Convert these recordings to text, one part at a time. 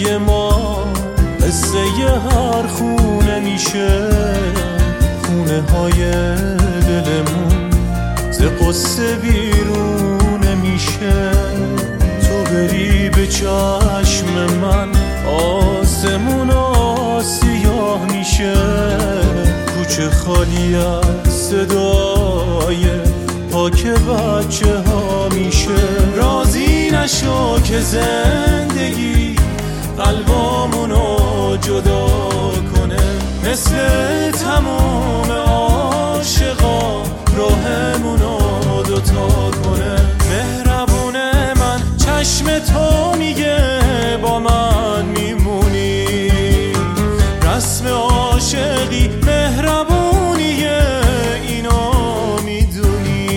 زندگی ما قصه هر خونه میشه، خونه های دلمون ز قصه بیرون میشه. تو بری به چشم من آسمون سیاه میشه، کوچه خالی از صدای پاک بچه ها میشه. راضی نشو که زندگی قلبامونو جدا کنه، مثل تمام عاشقا راهمونو دوتا کنه. مهربون من چشم تو میگه با من میمونی، رسم عاشقی مهربونیه اینو میدونی.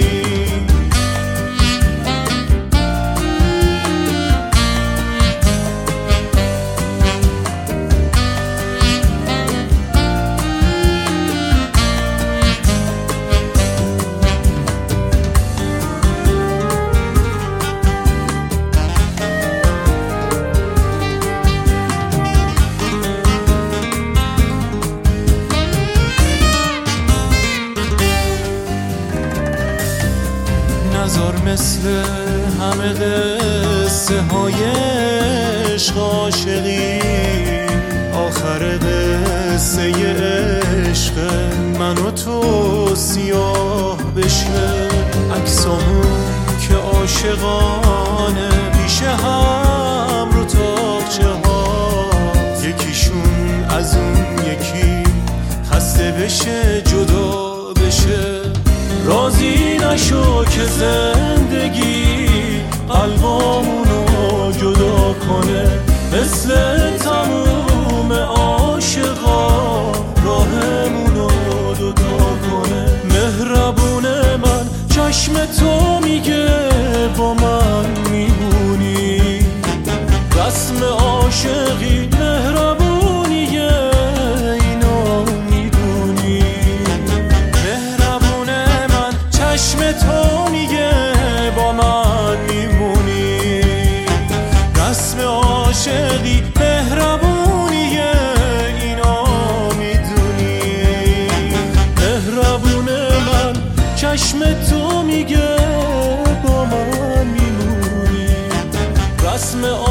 نذار مثل همه قصه های عشق عاشقی آخر قصه عشق من و تو سیاه بشه. عکسامون که عاشقانه پیش هم رو تاقچه ها، یکیشون از اون یکی خسته بشه جدا بشه. راضی نشو که زندگی قلبامونو جدا کنه، مثل تموم عاشقا راهمونو دوتا کنه. مهربون من چشم تو میگه با من میمونی، رسم عاشقی مهربونیه اینو میدونی. چشم تو میگه با من میمونی، رسم عاشقی مهربونیه اینو میدونی. مهربون من چشم تو میگه با من میمونی، رسم